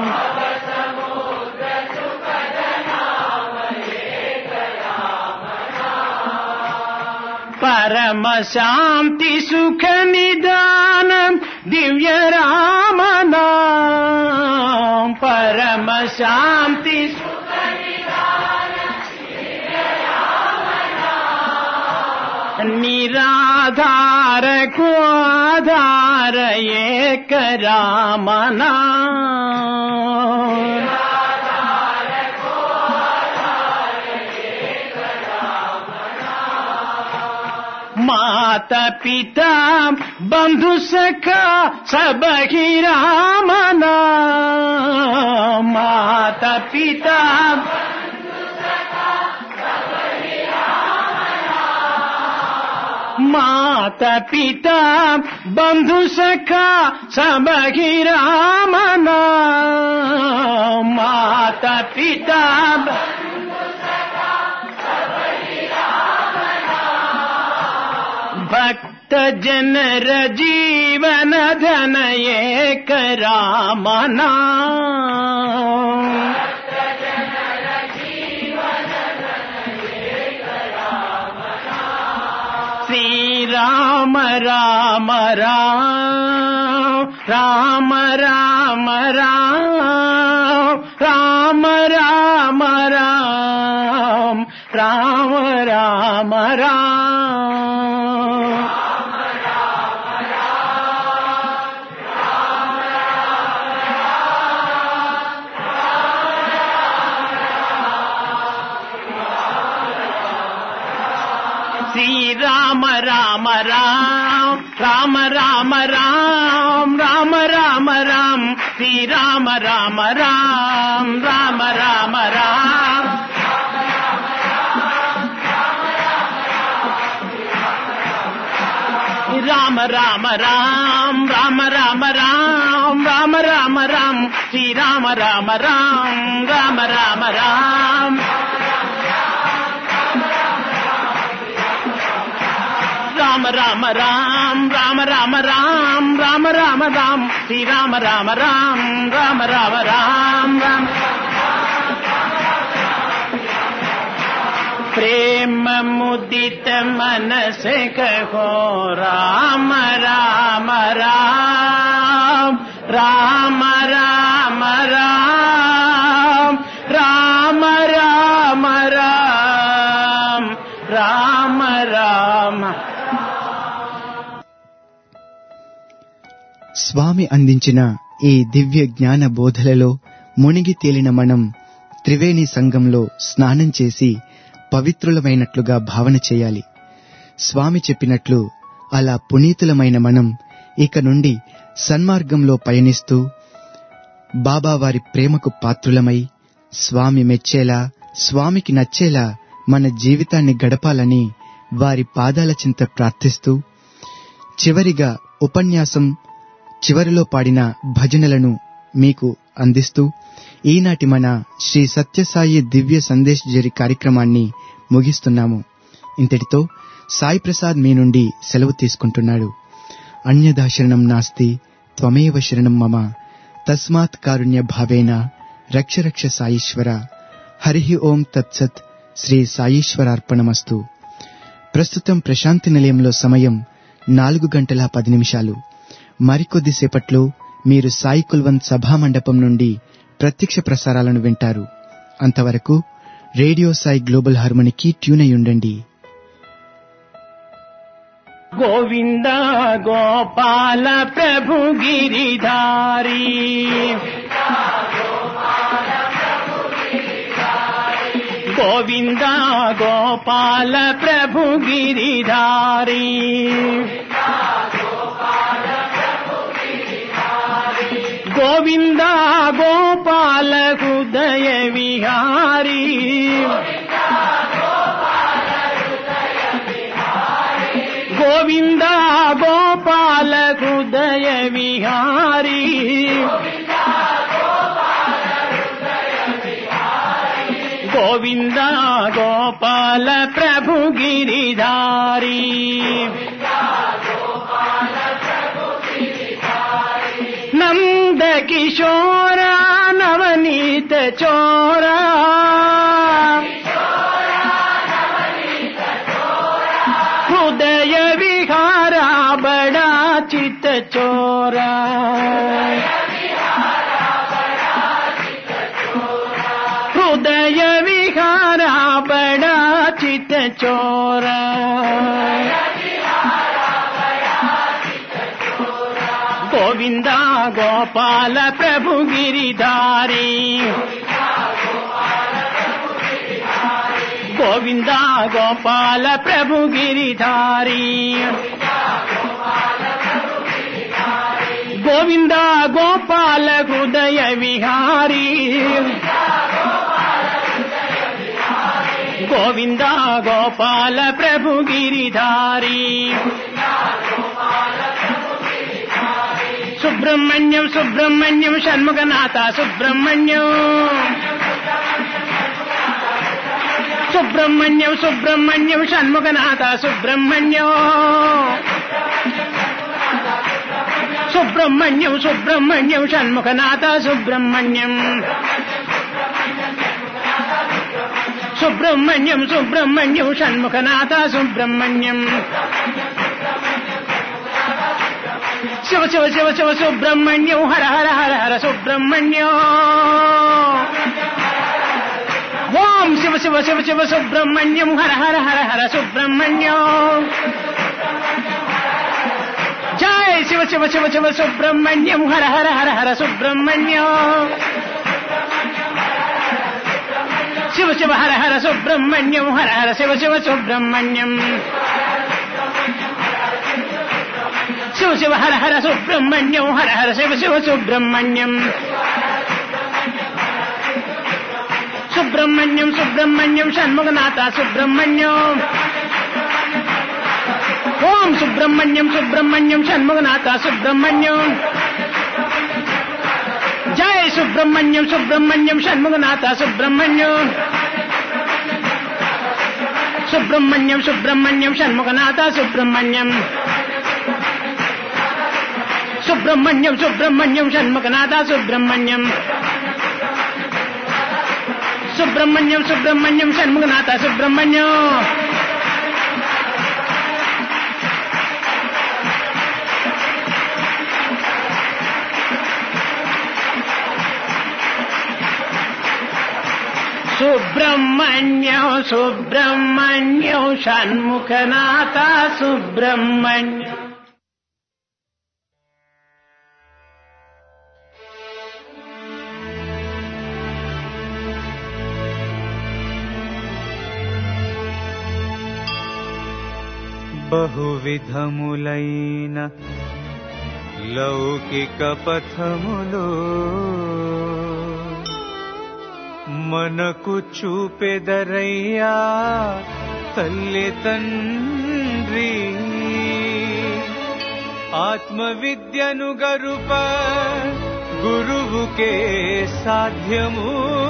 S2: परम शांति सुख निदान दिव्य राम नाम परम शांति सुख निदान दिव्य राम नाम निराधार को आधार एक राम नाम माता पिता बंधु सखा सब ही राम नाम माता पिता बंधु सखा सब ही राम नाम माता पिता बंधु सखा सब ही राम नाम माता पिता जनर जीवन धन एक राम नाम श्री राम राम राम राम राम राम राम राम राम राम राम राम श्री राम राम राम राम राम राम राम राम राम श्री राम राम राम राम राम राम राम राम राम राम राम राम राम राम राम श्री राम राम राम राम राम राम राम राम राम राम राम राम राम राम राम श्री राम राम राम राम राम राम राम प्रेम मुदित मन से कहो राम राम राम राम राम राम राम राम राम राम राम
S4: స్వామి అందించిన ఈ దివ్య జ్ఞాన బోధలలో మునిగి తేలిన మనం త్రివేణి సంగంలో స్నానం చేసి పవిత్రులమైనట్లుగా భావన చేయాలి. స్వామి చెప్పినట్లు అలా పునీతులమైన మనం ఇక నుండి సన్మార్గంలో పయనిస్తూ బాబావారి ప్రేమకు పాత్రులమై స్వామి మెచ్చేలా స్వామికి నచ్చేలా మన జీవితాన్ని గడపాలని వారి పాదాల చింత ప్రార్థిస్తూ చివరిగా ఉపన్యాసం చివరిలో పాడిన భజనలను మీకు అందిస్తూ ఈనాటి మన శ్రీ సత్యసాయి దివ్య సందేశ్ జరి కార్యక్రమాన్ని ముగిస్తున్నాము. ఇంతటితో సాయి ప్రసాద్ మీ నుండి సెలవు తీసుకుంటున్నాడు. అన్యదా శరణం నాస్తి త్వమేవ శరణం మమ తస్మాత్ కారుణ్య భావేన రక్ష రక్ష సాయీశ్వర. హరి ఓం తత్సత్. శ్రీ సాయీశ్వరార్పణమస్తు. ప్రస్తుతం ప్రశాంతి నిలయంలో సమయం 4:10 మరికొద్దిసేపట్లో మీరు సాయి కుల్వంత్ సభామండపం నుండి ప్రత్యక్ష ప్రసారాలను వింటారు. అంతవరకు రేడియో సాయి గ్లోబల్ హార్మోనికి ట్యూన్ అయి ఉండండి.
S2: గోవింద గోపాల ప్రభు గిరిధారి గోవింద గోపాల ప్రభు గిరిధారి గోవింద గోపాల హృదయ విహారీ గోవింద గోపాల హృదయ విహారీ గోవింద గోపాల ప్రభు గిరిధారీ నంద కిశోర నవనీత చోరా హృదయ విహారా బడా చిత్త చోరా హృదయ విహారా బడా చిత్త చోరా గోవింద గోపాల ప్రభు గిరిధారి గోవింద గోపాల ప్రభు గిరిధారి గోవింద గోపాల హృదయ విహారీ గోవింద గోపాల ప్రభు గిరిధారి సుబ్రహ్మణ్యం సుబ్రహ్మణ్యం షణ్ముఖనాథ సుబ్రహ్మణ్యం సుబ్రహ్మణ్యం సుబ్రహ్మణ్యం షణ్ముఖనాథ సుబ్రహ్మణ్యం సుబ్రహ్మణ్యం సుబ్రహ్మణ్యం షణ్ముఖనాథ సుబ్రహ్మణ్యం సుబ్రహ్మణ్యం సుబ్రహ్మణ్యం షణ్ముఖనాథ సుబ్రహ్మణ్యం శివ శివ శివ శివ సుబ్రహ్మణ్యం హర హర హర హర సుబ్రహ్మణ్యం ఓం శివ శివ శివ శివ సుబ్రహ్మణ్యం హర హర హర హర సుబ్రహ్మణ్యం జై శివ శివ శివ శివ సుబ్రహ్మణ్యం హర హర హర హర సుబ్రహ్మణ్యం శివ శివ హర హర సుబ్రహ్మణ్యం హర హర శివ శివ సుబ్రహ్మణ్యం శివ శివ హర హర సుబ్రహ్మణ్యం హర హర శివ శివ సుబ్రహ్మణ్యం సుబ్రహ్మణ్యం సుబ్రహ్మణ్యం షణ్ముఖనాథ సుబ్రహ్మణ్యం ఓం సుబ్రహ్మణ్యం సుబ్రహ్మణ్యం షణ్ముఖనాథ సుబ్రహ్మణ్యం జై సుబ్రహ్మణ్యం సుబ్రహ్మణ్యం షణ్ముఖనాథ సుబ్రహ్మణ్యం సుబ్రహ్మణ్యం సుబ్రహ్మణ్యం షణ్ముఖనాథ సుబ్రహ్మణ్యం సుబ్రహ్మణ్యం సుబ్రహ్మణ్యం షణ్ముఖనాథ సుబ్రహ్మణ్యం సుబ్రహ్మణ్యం సుబ్రహ్మణ్యం షణ్ముఖనాథ సుబ్రహ్మణ్యం సుబ్రహ్మణ్యం సుబ్రహ్మణ్యం షణ్ముఖనాథ సుబ్రహ్మణ్యం
S1: బహువిధములైన లౌకిక పథములు మనకు చూపెదరయ్యా తల్లి తండ్రి ఆత్మవిద్యను గరుప గురువుకే సాధ్యము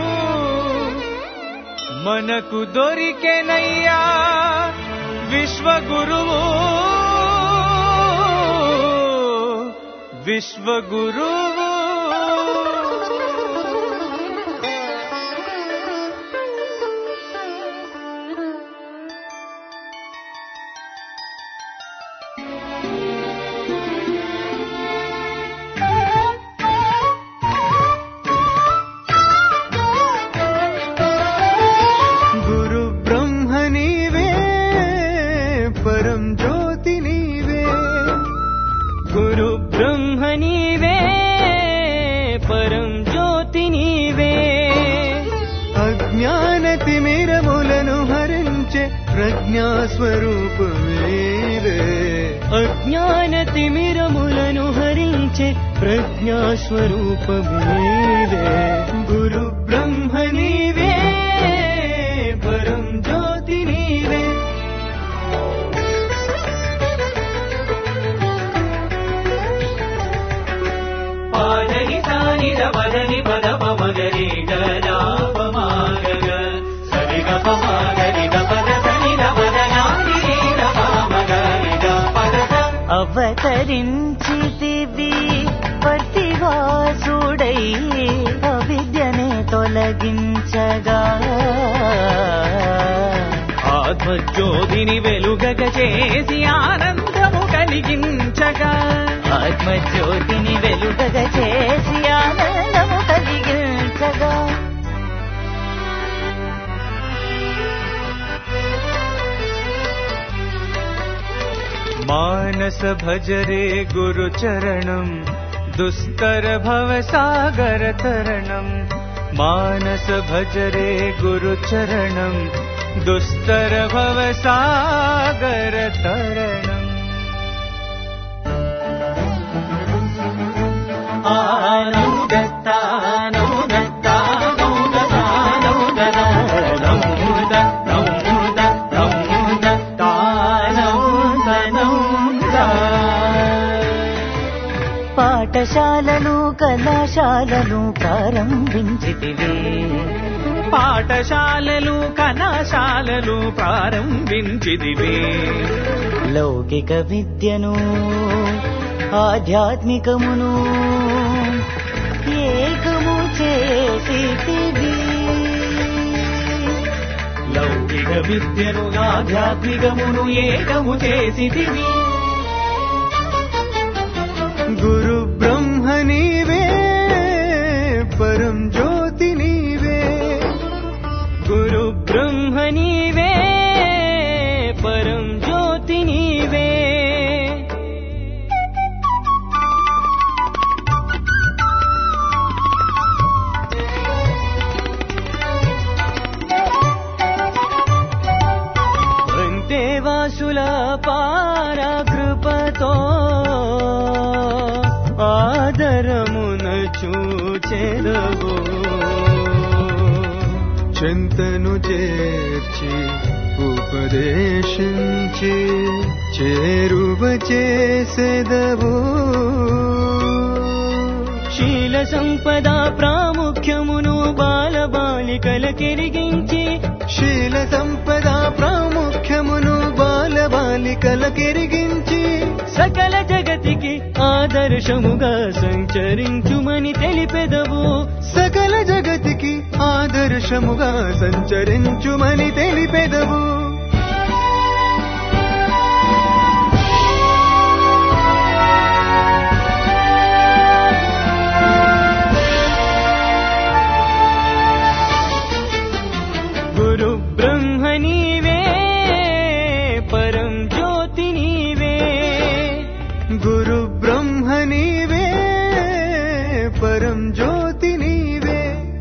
S1: మనకు దొరికెనయ్యా విశ్వగురువు విశ్వగురువు
S6: ప్రజ్ఞాస్వరూపమేవే అజ్ఞానతిమిరములను హరించే ప్రజ్ఞాస్వరూపమేవే గురు బ్రహ్మ నీవే పరం జ్యోతి నీవే పాదని సానిద పదని పద పమగరి గదాపమాగగ సరిగ పమాగరి గపద
S7: అవతరించితివి పతివాసుడై అవిద్యనే తొలగించగా
S6: ఆత్మజ్యోతిని వెలుగగ చేసి ఆనందము కలిగించగా
S7: ఆత్మజ్యోతిని వెలుగగ చేసి ఆనందము కలిగించగా
S1: మానస భజరే గురు చరణం దుస్తర భవ సాగర తరణం మానస భజరే గురు చరణం దుస్తర భవ సాగర తరణం
S7: పాఠశాలలు కళాశాలలు ప్రారంభించితివి
S6: పాఠశాలలు కళాశాలలు ప్రారంభించిదివే.
S7: లౌకిక విద్యను ఆధ్యాత్మికమును ఏకము చేసితివి.
S6: లౌకిక విద్యను ఆధ్యాత్మికమును ఏకము చేసితివి.
S1: గురు బ్రహ్మ నీవే పరం జ్యోతి నీవే.
S6: గురు బ్రహ్మ నీవే పరం జ్యోతి నీవే. దేవాసుల పారకృపతో ఆదరమున చూచెదవు.
S1: చింతను చేర్చి ఉపదేశించి చేరువ చేసెదవు.
S6: శీల సంపద ప్రాముఖ్యమును బాలబాలికలకెరిగించి.
S1: శీల సంపద ప్రాముఖ్యమును బాలబాలికలకెరిగించి.
S6: సకల జగతికి ఆదర్శముగా సంచరించుమని తెలిపెదవు.
S1: సకల జగతికి ఆదర్శముగా సంచరించుమని తెలిపెదవు.
S6: గురు బ్రహ్మ నీవే పరం జ్యోతి నీవే.
S1: గురు బ్రహ్మ నీవే పరం జ్యోతి నీవే.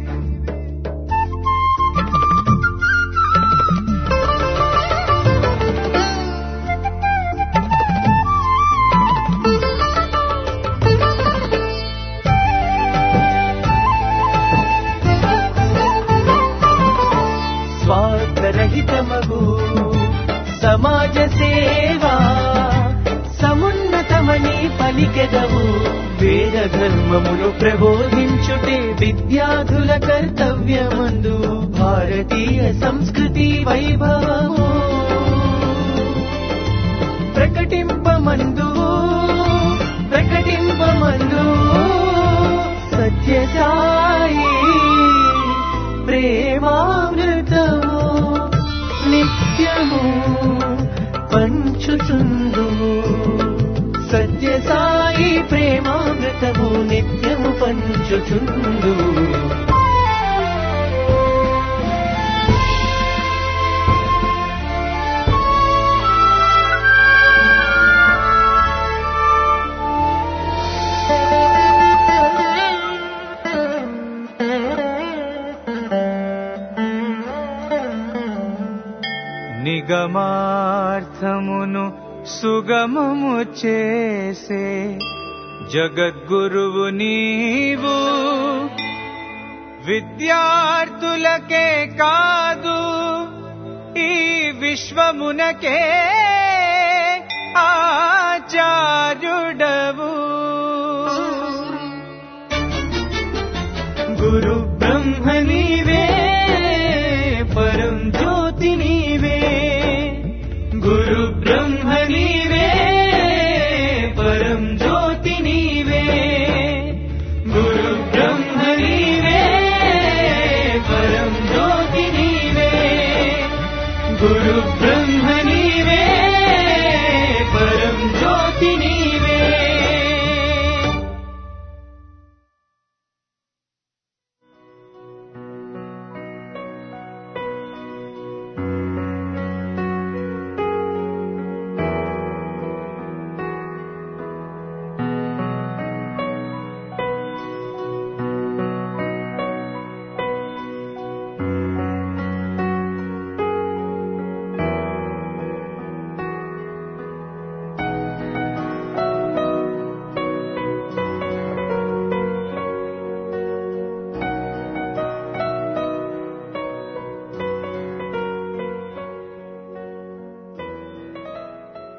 S6: స్వార్థరహితమగు సమాజ సేవా సమున్నతమని పలికెదవు. వేద ధర్మమును ప్రబోధించుటే విద్యార్థుల కర్తవ్యమందు. భారతీయ సంస్కృతి వైభవము ప్రకటింపమందు సత్యసాయి ప్రేమామృతము నిత్యము పంచుచుందు. సత్యసాయి ప్రేమామృతము నిత్యము పంచుచుందు.
S1: నిగమార్థమును సుగమము చేసే జగద్గురువు నీవు. విద్యార్థులకే కాదు ఈ విశ్వమునకే ఆచార్యుడవు. గురు బ్రహ్మ నీవే పరం జ్యోతి నీవే. గురు బ్రహ్మ నీవే పరం జ్యోతి నీవే. గురు బ్రహ్మ నీవే పరం జ్యోతి నీవే. గురు బ్రహ్మ నీవే పరం జ్యోతి నీవే.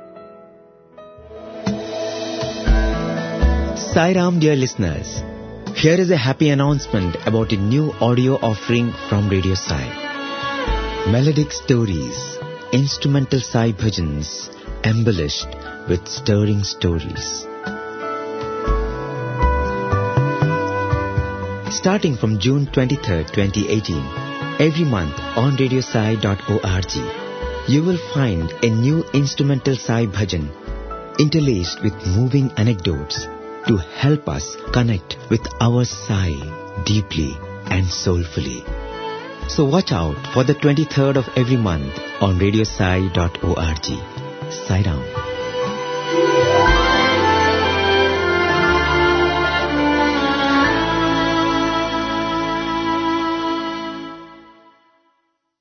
S8: Sai Ram, dear listeners, Here is a happy announcement about a new audio offering from Radio Sai. Melodic stories, instrumental Sai bhajans, embellished with stirring stories. Starting from June 23rd, 2018, every month on radiosai.org, you will find a new instrumental Sai bhajan interlaced with moving anecdotes to help us connect with our Sai deeply and soulfully. So watch out for the 23rd of every month on radiosai.org. Sai Ram.